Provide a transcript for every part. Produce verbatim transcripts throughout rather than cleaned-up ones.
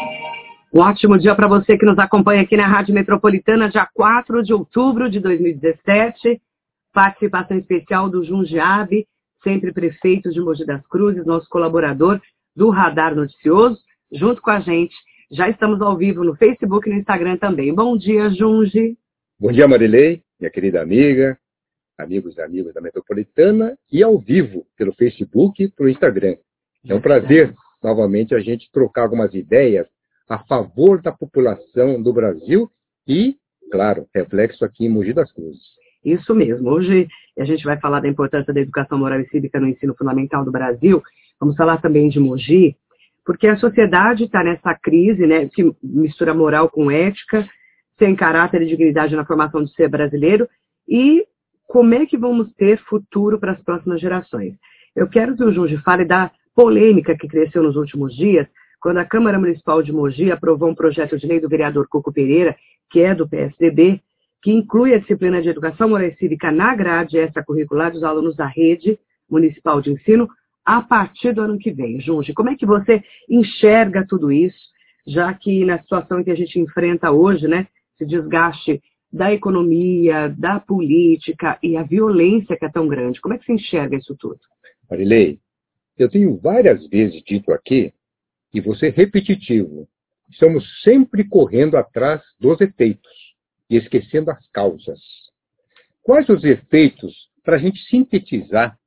Um ótimo dia para você que nos acompanha aqui na Rádio Metropolitana, dia quatro de outubro de dois mil e dezessete. Participação especial do Jundiabe, sempre prefeito de Mogi das Cruzes, nosso colaborador do Radar Noticioso, junto com a gente. Já estamos ao vivo no Facebook e no Instagram também. Bom dia, Jungi. Bom dia, Marilei, minha querida amiga, amigos e amigas da Metropolitana, e ao vivo pelo Facebook e pelo Instagram. É um prazer, novamente, a gente trocar algumas ideias a favor da população do Brasil e, claro, reflexo aqui em Mogi das Cruzes. Isso mesmo. Hoje a gente vai falar da importância da educação moral e cívica no ensino fundamental do Brasil. Vamos falar também de Mogi, porque a sociedade está nessa crise, né, que mistura moral com ética, sem caráter e dignidade na formação do ser brasileiro, e como é que vamos ter futuro para as próximas gerações. Eu quero que o Jungi fale da polêmica que cresceu nos últimos dias, quando a Câmara Municipal de Mogi aprovou um projeto de lei do vereador Cuco Pereira, que é do P S D B, que inclui a disciplina de educação moral e cívica na grade extracurricular dos alunos da rede municipal de ensino a partir do ano que vem. Jungi, como é que você enxerga tudo isso, já que na situação que a gente enfrenta hoje, né, esse desgaste da economia, da política e a violência que é tão grande, como é que você enxerga isso tudo? Marilei, eu tenho várias vezes dito aqui, e vou ser repetitivo, estamos sempre correndo atrás dos efeitos e esquecendo as causas. Quais os efeitos, para a gente sintetizar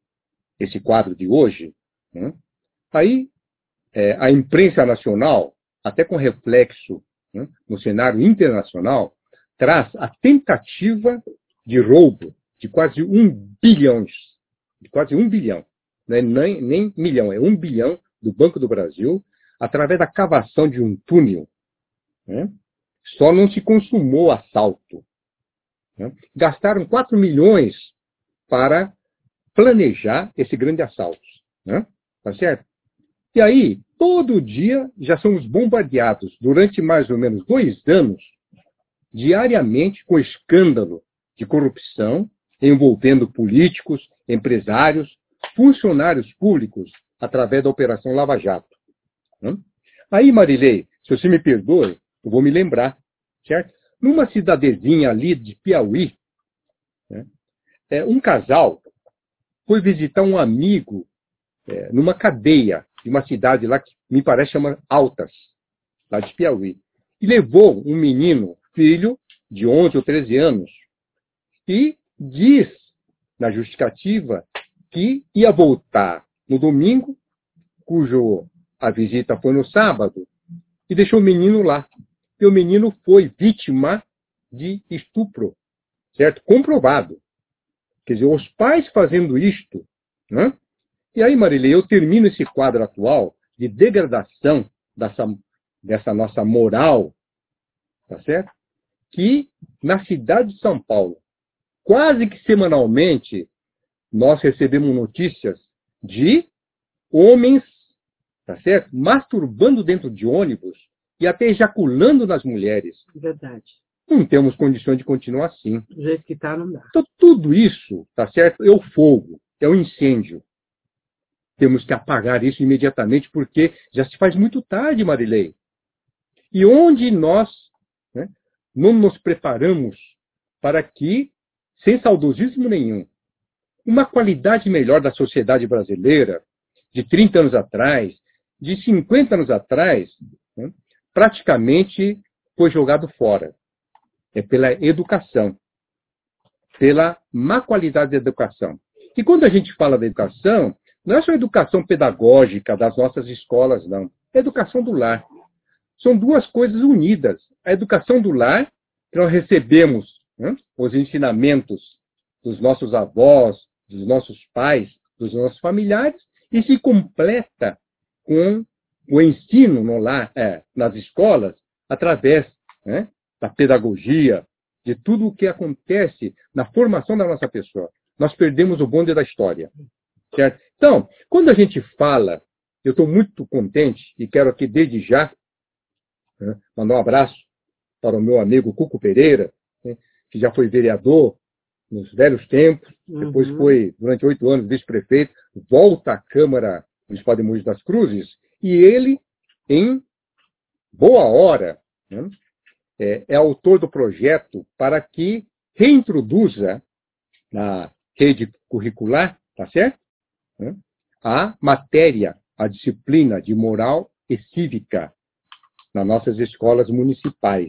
esse quadro de hoje? Né? Aí, é, a imprensa nacional, até com reflexo, né, no cenário internacional, traz a tentativa de roubo de quase um bilhão, de quase um bilhão, não é nem, nem milhão, é um bilhão do Banco do Brasil, através da cavação de um túnel. Né? Só não se consumou assalto. Né? Gastaram quatro milhões para planejar esse grande assalto. Né? Tá certo? E aí, todo dia, já somos bombardeados, durante mais ou menos dois anos, diariamente com escândalo de corrupção, envolvendo políticos, empresários, funcionários públicos, através da Operação Lava Jato. Né? Aí, Marilei, se você me perdoe, eu vou me lembrar, certo? Numa cidadezinha ali de Piauí, né, é, um casal foi visitar um amigo é, numa cadeia de uma cidade lá que me parece chama Altas, lá de Piauí. E levou um menino, filho de onze ou treze anos, e diz na justificativa que ia voltar no domingo, cujo a visita foi no sábado, e deixou o menino lá. E o menino foi vítima de estupro, certo? Comprovado. Quer dizer, os pais fazendo isto, né? E aí, Marilei, eu termino esse quadro atual de degradação dessa, dessa nossa moral, tá certo? Que na cidade de São Paulo, quase que semanalmente, nós recebemos notícias de homens, tá certo? Masturbando dentro de ônibus e até ejaculando nas mulheres. Verdade. Não temos condições de continuar assim. Do jeito que está, não dá. Então, tudo isso, tá certo? É o fogo, é o incêndio. Temos que apagar isso imediatamente, porque já se faz muito tarde, Marilei. E onde nós, né, não nos preparamos para que, sem saudosismo nenhum, uma qualidade melhor da sociedade brasileira, de trinta anos atrás, de cinquenta anos atrás, né, praticamente foi jogado fora. É pela educação, pela má qualidade da educação. E quando a gente fala da educação, não é só a educação pedagógica das nossas escolas, não. É a educação do lar. São duas coisas unidas. A educação do lar, que nós recebemos, né, os ensinamentos dos nossos avós, dos nossos pais, dos nossos familiares, e se completa com o ensino no lar, é, nas escolas, através, né, da pedagogia, de tudo o que acontece na formação da nossa pessoa. Nós perdemos o bonde da história. Certo? Então, quando a gente fala, eu estou muito contente e quero aqui desde já, né, mandar um abraço para o meu amigo Cuco Pereira, né, que já foi vereador nos velhos tempos, uhum. Depois foi, durante oito anos, vice-prefeito, volta à Câmara Municipal de Mogi das Cruzes, e ele, em boa hora, né, é, é autor do projeto para que reintroduza na rede curricular, tá certo? Né, a matéria, a disciplina de moral e cívica nas nossas escolas municipais.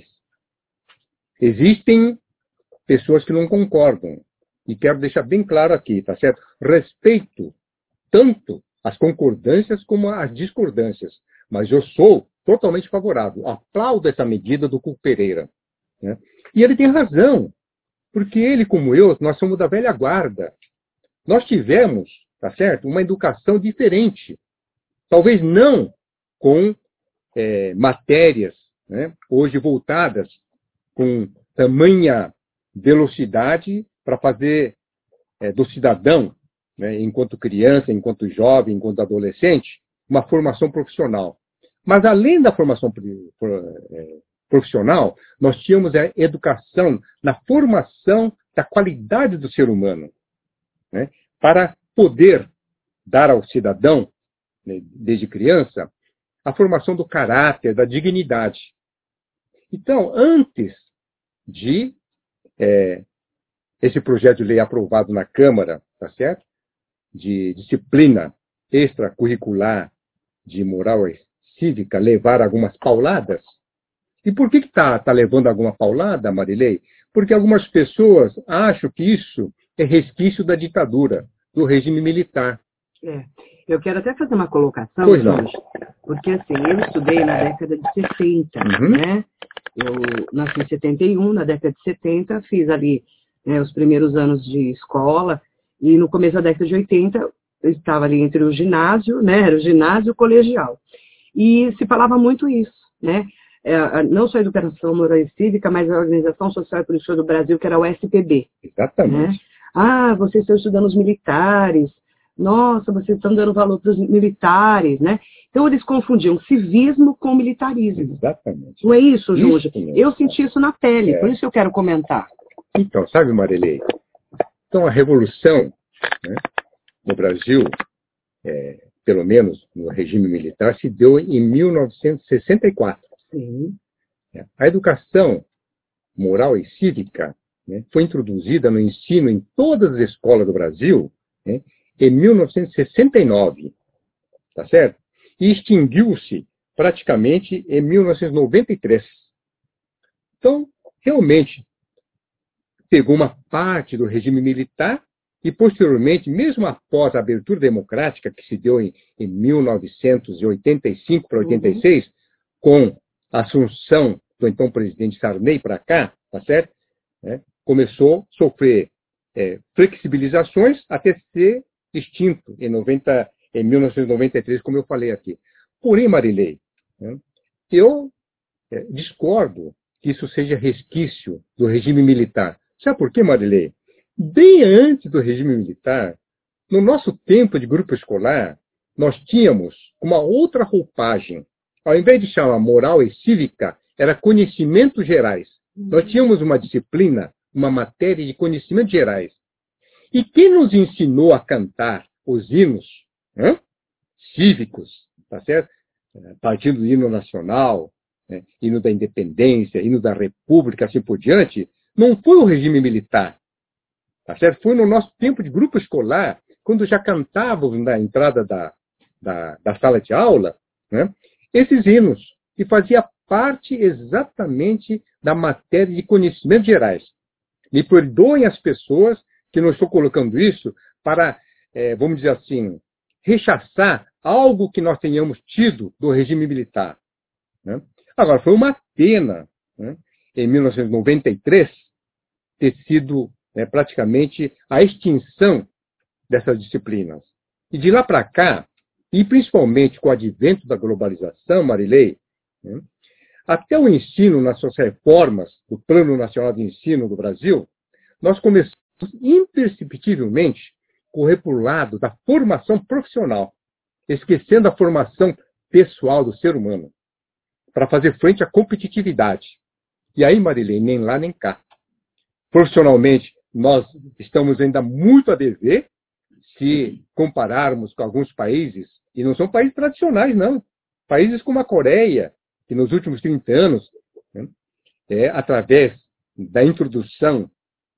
Existem pessoas que não concordam, e quero deixar bem claro aqui, tá certo? Respeito tanto as concordâncias como as discordâncias, mas eu sou totalmente favorável, aplaudo essa medida do Cuco Pereira, né? E ele tem razão, porque ele, como eu, nós somos da velha guarda. Nós tivemos, tá certo, uma educação diferente, talvez não com é, matérias, né, hoje voltadas com tamanha velocidade para fazer é, do cidadão, né, enquanto criança, enquanto jovem, enquanto adolescente, uma formação profissional. Mas além da formação profissional, nós tínhamos a educação na formação da qualidade do ser humano, né, para poder dar ao cidadão, né, desde criança, a formação do caráter, da dignidade. Então, antes de é, esse projeto de lei aprovado na Câmara, tá certo? De disciplina extracurricular de moral e cívica levar algumas pauladas. E por que está tá levando alguma paulada, Marilei? Porque algumas pessoas acham que isso é resquício da ditadura, do regime militar. É. Eu quero até fazer uma colocação, pois não. Jorge, porque assim, eu estudei na década de setenta, uhum. né? Eu nasci em setenta e um, na década de setenta, fiz ali, né, os primeiros anos de escola, e no começo da década de oitenta, eu estava ali entre o ginásio, né? Era o ginásio e o colegial. E se falava muito isso, né? É, não só a Educação Moral e Cívica, mas a Organização Social e Política do Brasil, que era o S P B. Exatamente. Né? Ah, vocês estão estudando os militares. Nossa, vocês estão dando valor para os militares, né? Então, eles confundiam civismo com militarismo. Exatamente. Não é isso, Jorge? Isso mesmo. Eu senti isso na pele, é. por isso eu quero comentar. Então, sabe, Marilei? Então, a Revolução, né, no Brasil, é, pelo menos no regime militar, se deu em mil novecentos e sessenta e quatro. Sim. A educação moral e cívica, né, foi introduzida no ensino em todas as escolas do Brasil, né, em mil novecentos e sessenta e nove, tá certo? E extinguiu-se praticamente em mil novecentos e noventa e três. Então, realmente, pegou uma parte do regime militar e, posteriormente, mesmo após a abertura democrática, que se deu em, em mil novecentos e oitenta e cinco para oitenta e seis, uhum. com a assunção do então presidente Sarney para cá, tá certo? É, começou a sofrer é, flexibilizações até ser extinto em, noventa, em mil novecentos e noventa e três, como eu falei aqui. Porém, Marilei, né, eu é, discordo que isso seja resquício do regime militar. Sabe por quê, Marilei? Bem antes do regime militar, no nosso tempo de grupo escolar, nós tínhamos uma outra roupagem. Ao invés de chamar moral e cívica, era conhecimentos gerais. Nós tínhamos uma disciplina, uma matéria de conhecimentos gerais. E quem nos ensinou a cantar os hinos, né, cívicos, tá certo? Partindo do hino nacional, né, hino da independência, hino da república, assim por diante, não foi o regime militar, tá certo? Foi no nosso tempo de grupo escolar, quando já cantávamos na entrada da, da, da sala de aula, né, esses hinos, que fazia parte exatamente da matéria de conhecimentos gerais. Me perdoem as pessoas que não estou colocando isso para, é, vamos dizer assim, rechaçar algo que nós tenhamos tido do regime militar. Né? Agora, foi uma pena, né, em mil novecentos e noventa e três, ter sido, né, praticamente a extinção dessas disciplinas. E de lá para cá, e principalmente com o advento da globalização, Marilei, né, até o ensino nas suas reformas do Plano Nacional de Ensino do Brasil, nós começamos imperceptivelmente correr para o lado da formação profissional, esquecendo a formação pessoal do ser humano, para fazer frente à competitividade. E aí, Marilei, nem lá nem cá. Profissionalmente, nós estamos ainda muito a dever, se compararmos com alguns países, e não são países tradicionais, não. Países como a Coreia, que nos últimos trinta anos, né, é, através da introdução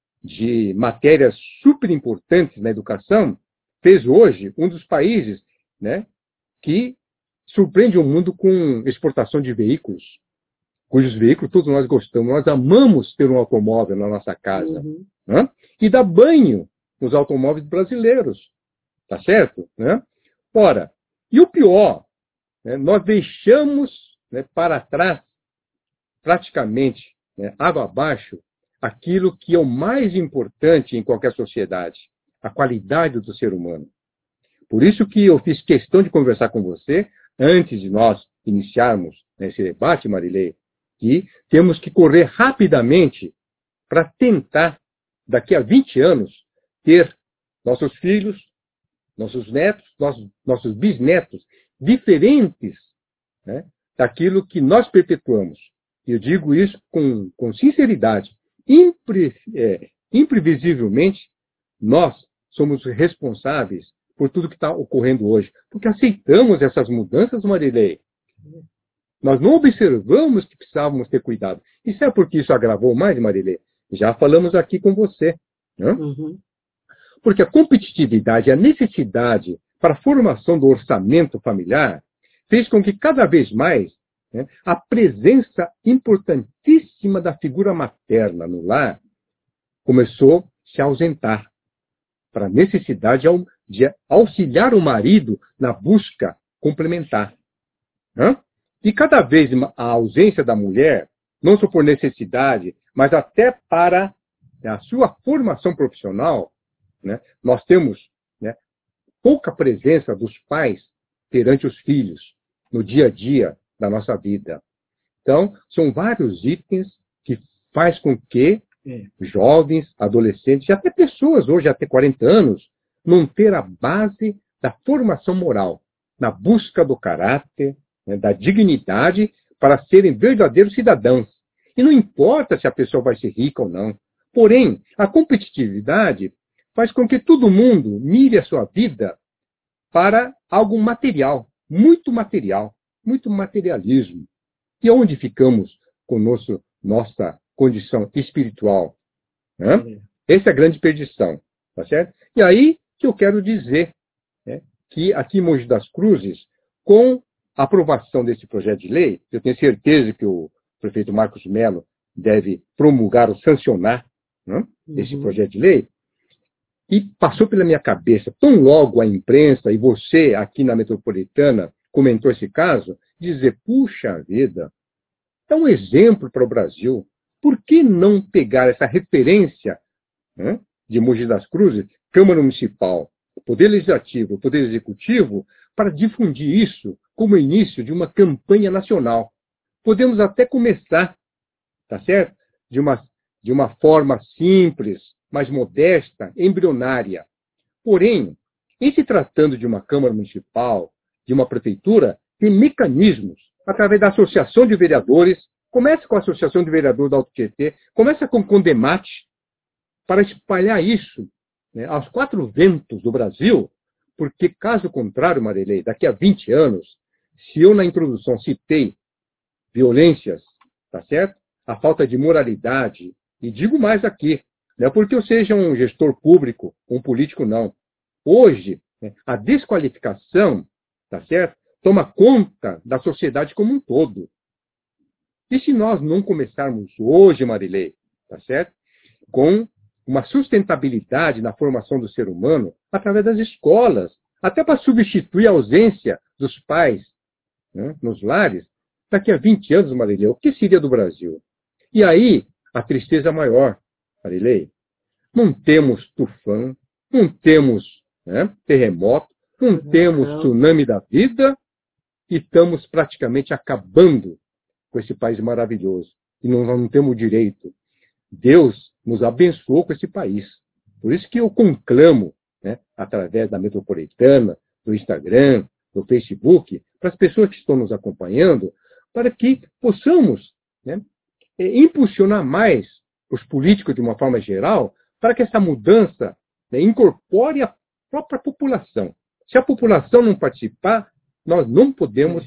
de matérias super importantes na educação, fez hoje um dos países, né, que surpreende o mundo com exportação de veículos, cujos veículos todos nós gostamos. Nós amamos ter um automóvel na nossa casa. Uhum. Né? E dá banho nos automóveis brasileiros. Tá certo? Né? Ora, e o pior, né, nós deixamos, né, para trás, praticamente, né, água abaixo, aquilo que é o mais importante em qualquer sociedade, a qualidade do ser humano. Por isso que eu fiz questão de conversar com você, antes de nós iniciarmos esse debate, Marilei, que temos que correr rapidamente para tentar, daqui a vinte anos, ter nossos filhos, nossos netos, nossos, nossos bisnetos, diferentes, né, daquilo que nós perpetuamos. E eu digo isso com, com sinceridade. Impre, é, imprevisivelmente, nós somos responsáveis por tudo que está ocorrendo hoje. Porque aceitamos essas mudanças, Marilei. Nós não observamos que precisávamos ter cuidado. E sabe por que isso agravou mais, Marilei? Já falamos aqui com você. Né? Uhum. Porque a competitividade, a necessidade para a formação do orçamento familiar fez com que cada vez mais, né, a presença importantíssima da figura materna no lar começou a se ausentar para a necessidade de auxiliar o marido na busca complementar. Né? E cada vez a ausência da mulher, não só por necessidade, mas até para a sua formação profissional, né, nós temos, né, pouca presença dos pais perante os filhos no dia a dia da nossa vida. Então, são vários itens que faz com que é. jovens, adolescentes, e até pessoas hoje, até quarenta anos, não ter a base da formação moral, na busca do caráter, né, da dignidade, para serem verdadeiros cidadãos. E não importa se a pessoa vai ser rica ou não. Porém, a competitividade faz com que todo mundo mire a sua vida para algo material, muito material, muito materialismo. E onde ficamos com nosso, nossa condição espiritual? Né? Essa é a grande perdição. Tá certo? E aí que eu quero dizer, né, que aqui em Mogi das Cruzes, com a aprovação desse projeto de lei, eu tenho certeza que o prefeito Marcos Mello deve promulgar ou sancionar, né, uhum. esse projeto de lei, e passou pela minha cabeça, tão logo a imprensa e você aqui na Metropolitana comentou esse caso, dizer, puxa vida, é um exemplo para o Brasil. Por que não pegar essa referência, né, de Mogi das Cruzes, Câmara Municipal, Poder Legislativo, Poder Executivo, para difundir isso como início de uma campanha nacional? Podemos até começar, tá certo? De uma, de uma forma simples, mais modesta, embrionária. Porém, em se tratando de uma Câmara Municipal, de uma Prefeitura, tem mecanismos, através da Associação de Vereadores, começa com a Associação de Vereadores da Alto Tietê, começa com o Condemate, para espalhar isso, né, aos quatro ventos do Brasil, porque, caso contrário, Marilei, daqui a vinte anos, se eu na introdução citei violências, tá certo? A falta de moralidade, e digo mais aqui, não é porque eu seja um gestor público, um político, não. Hoje, né, a desqualificação, tá certo? Toma conta da sociedade como um todo. E se nós não começarmos hoje, Marilei, tá certo? Com uma sustentabilidade na formação do ser humano, através das escolas, até para substituir a ausência dos pais, né, nos lares, daqui a vinte anos, Marilei, o que seria do Brasil? E aí, a tristeza maior, Marilei, não temos tufão, não temos, né, terremoto, não uhum. temos tsunami da vida, e estamos praticamente acabando com esse país maravilhoso. E não, não temos direito. Deus nos abençoou com esse país. Por isso que eu conclamo, né, através da Metropolitana, do Instagram, do Facebook, para as pessoas que estão nos acompanhando, para que possamos, né, impulsionar mais os políticos de uma forma geral, para que essa mudança, né, incorpore a própria população. Se a população não participar, nós não podemos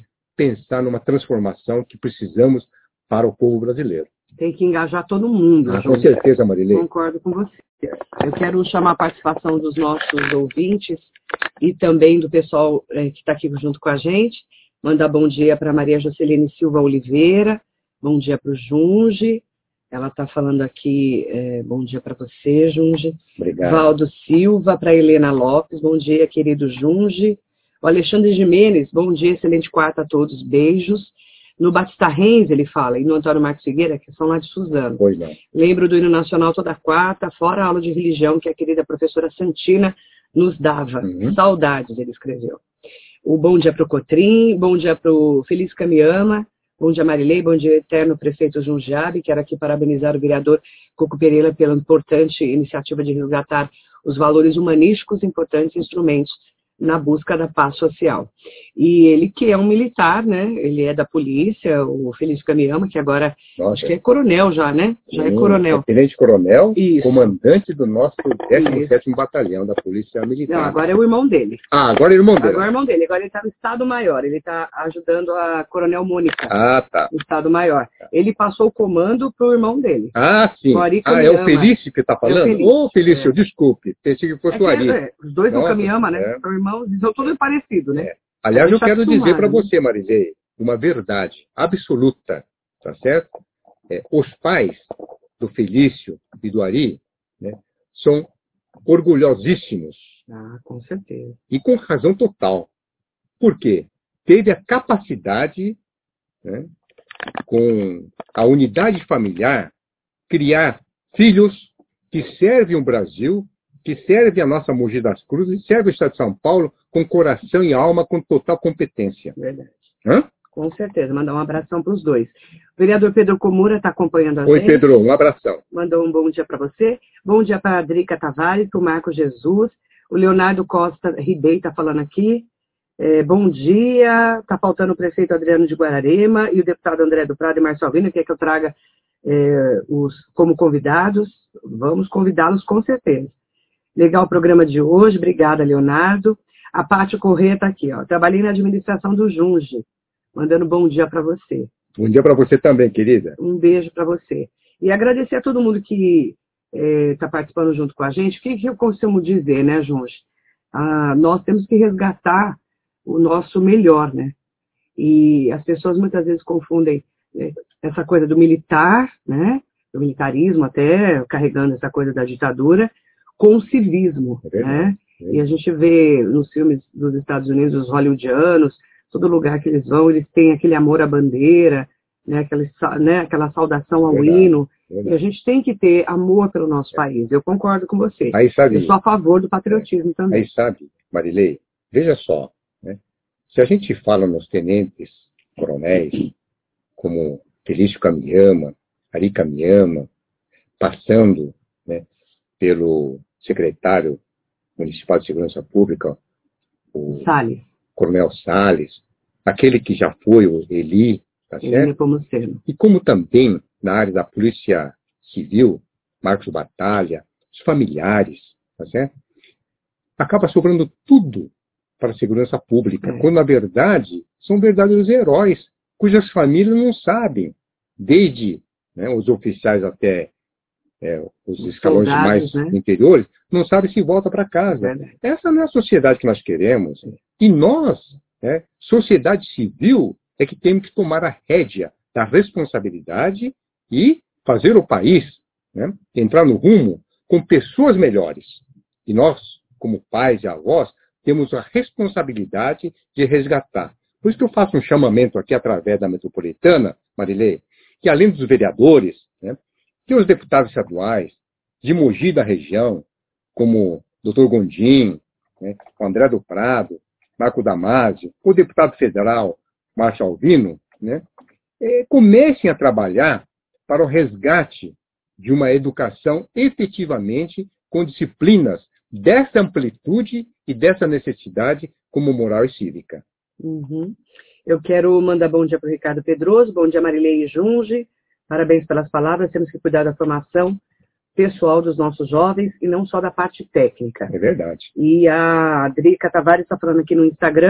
pensar numa transformação que precisamos para o povo brasileiro. Tem que engajar todo mundo. Ah, com certeza, Marilei. Concordo com você. Eu quero chamar a participação dos nossos ouvintes e também do pessoal é, que está aqui junto com a gente. Mandar bom dia para Maria Joceline Silva Oliveira, bom dia para o Junge. Ela está falando aqui, é, bom dia para você, Junge. Obrigado. Valdo Silva, para Helena Lopes, bom dia, querido Junge. O Alexandre Jimenez, bom dia, excelente quarta a todos, beijos. No Batista Renz, ele fala, e no Antônio Marcos Figueira, que são lá de Suzano. Pois não. Lembro do hino nacional toda quarta, fora a aula de religião que a querida professora Santina nos dava. Uhum. Saudades, ele escreveu. O bom dia para o Cotrim, bom dia para o Feliz Camiama, bom dia Marilei, bom dia eterno prefeito Jundiabe. Quero aqui parabenizar o vereador Coco Pereira pela importante iniciativa de resgatar os valores humanísticos, importantes instrumentos na busca da paz social. E ele que é um militar, né? Ele é da polícia, o Feliz Camiama, que agora Nossa. acho que é coronel já, né? Já Sim, é coronel. É tenente-coronel, comandante do nosso décimo sétimo Batalhão da Polícia Militar. Não, agora é o irmão dele. Ah, agora é o irmão dele. Agora é o irmão dele. Agora ele está no Estado Maior. Ele está ajudando a Coronel Mônica. Ah, tá. No Estado Maior. Ele passou o comando pro irmão dele. Ah, sim. Ah, é o Felício que está falando? Ô, é Felício, oh, Felício é. desculpe. Pensei que fosse é o Ari. É, os dois são Camiama, né? É. São irmãos, são tudo parecido, né? É. Aliás, eu quero dizer para você, Marilei, uma verdade absoluta, tá certo? É, os pais do Felício e do Ari, né, são orgulhosíssimos. Ah, com certeza. E com razão total. Por quê? Teve a capacidade, né, com a unidade familiar, criar filhos que servem o Brasil, que servem a nossa Mogi das Cruzes, servem o Estado de São Paulo com coração e alma, com total competência. Verdade. Hã? Com certeza. Mandar um abração para os dois. O vereador Pedro Comura está acompanhando a Oi, gente. Oi, Pedro. Um abração. Mandou um bom dia para você. Bom dia para a Drica Tavares, para o Marco Jesus. O Leonardo Costa Ribei está falando aqui. É, bom dia. Está faltando o prefeito Adriano de Guararema e o deputado André do Prado e Marcio Alvino. Quer que eu traga é, os como convidados? Vamos convidá-los com certeza. Legal o programa de hoje. Obrigada, Leonardo. A Pátio Corrêa está aqui. Ó. Trabalhei na administração do Junge. Mandando bom dia para você. Bom dia para você também, querida. Um beijo para você. E agradecer a todo mundo que está é, participando junto com a gente. O que, que eu costumo dizer, né, Junge? Ah, nós temos que resgatar o nosso melhor, né? E as pessoas muitas vezes confundem né, essa coisa do militar, né? Do militarismo até, carregando essa coisa da ditadura, com o civismo, é né? É. E a gente vê nos filmes dos Estados Unidos, os hollywoodianos, todo lugar que eles vão, eles têm aquele amor à bandeira, né, aquela, né, aquela saudação ao verdade, hino. Verdade. E a gente tem que ter amor pelo nosso é. país. Eu concordo com você. Aí, sabe, eu sou a favor do patriotismo é. também. Aí sabe, Marilei, veja só, né, se a gente fala nos tenentes coronéis, como Felício Camiama, Ari Camiama, passando né, pelo secretário municipal de segurança pública, o Salles. Coronel Salles, aquele que já foi o Eli, tá certo? E como também na área da Polícia Civil, Marcos Batalha, os familiares, tá certo? Acaba sobrando tudo para a segurança pública, é. quando na verdade são verdadeiros heróis, cujas famílias não sabem, desde né, os oficiais até é, os, os escalões soldados, mais né? interiores, não sabem se volta para casa. É. Essa não é a sociedade que nós queremos. E nós, né, sociedade civil, é que temos que tomar a rédea da responsabilidade e fazer o país né, entrar no rumo com pessoas melhores. E nós, como pais e avós, temos a responsabilidade de resgatar. Por isso que eu faço um chamamento aqui através da metropolitana, Marilei, que além dos vereadores, né, tem os deputados estaduais, de Mogi da região, como o doutor Gondim, né, o André do Prado, Marco Damasio, o deputado federal, Marcio Alvino, né, eh, comecem a trabalhar para o resgate de uma educação efetivamente com disciplinas dessa amplitude e dessa necessidade como moral e cívica. Uhum. Eu quero mandar bom dia para o Ricardo Pedroso, bom dia Marilei e Junge, parabéns pelas palavras, temos que cuidar da formação pessoal dos nossos jovens e não só da parte técnica. É verdade. E a Drica Tavares está falando aqui no Instagram,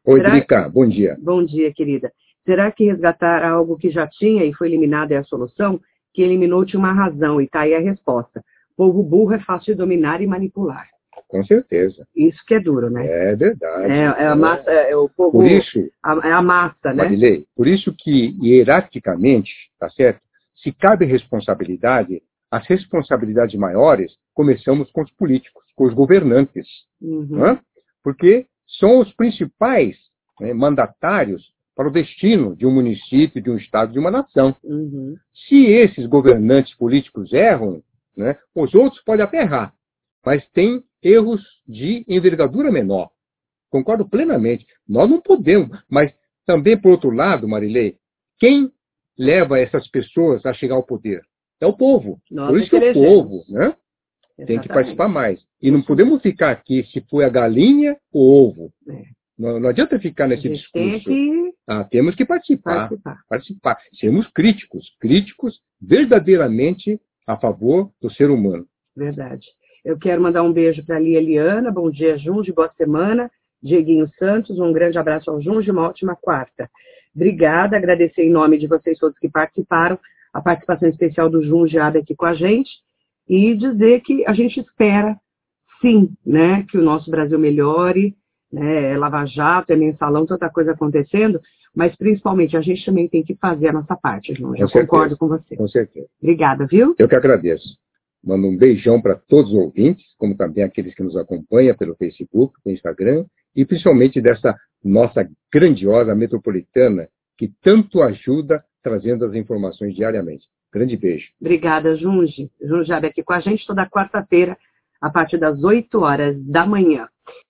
Oi, Será... Drica, bom dia. Bom dia, querida. Será que resgatar algo que já tinha e foi eliminado é a solução? Que eliminou tinha uma razão, e tá aí a resposta. Povo burro é fácil de dominar e manipular. Com certeza. Isso que é duro, né? É verdade. É, é a massa, é o povo... Por isso... A, é a massa, né? Marilei, por isso que, hierarquicamente, tá certo? Se cabe responsabilidade, as responsabilidades maiores começamos com os políticos, com os governantes. Uhum. Né? Porque são os principais, né, mandatários para o destino de um município, de um estado, de uma nação. Uhum. Se esses governantes políticos erram, né, os outros podem até errar, mas tem erros de envergadura menor. Concordo plenamente. Nós não podemos, mas também, por outro lado, Marilei, quem leva essas pessoas a chegar ao poder? É o povo. Nós por isso que é o povo, né? Tem que participar mais. E não podemos ficar aqui se foi a galinha ou o ovo. É. Não, não adianta ficar nesse discurso. Tem que... Ah, temos que participar, participar. Participar. Sermos críticos. Críticos verdadeiramente a favor do ser humano. Verdade. Eu quero mandar um beijo para a Lia Eliana. Bom dia, Junge. Boa semana. Dieguinho Santos, um grande abraço ao Junge, uma ótima quarta. Obrigada, agradecer em nome de vocês todos que participaram, a participação especial do Junge aqui com a gente, e dizer que a gente espera, sim, né, que o nosso Brasil melhore, né, é Lava Jato, é mensalão, tanta coisa acontecendo, mas principalmente a gente também tem que fazer a nossa parte, Junge. Eu certeza, concordo com você. Com certeza. Obrigada, viu? Eu que agradeço. Mando um beijão para todos os ouvintes, como também aqueles que nos acompanham pelo Facebook, pelo Instagram, e principalmente dessa nossa grandiosa metropolitana, que tanto ajuda trazendo as informações diariamente. Grande beijo. Obrigada, Junge. Junge aqui com a gente toda quarta-feira, a partir das oito horas da manhã.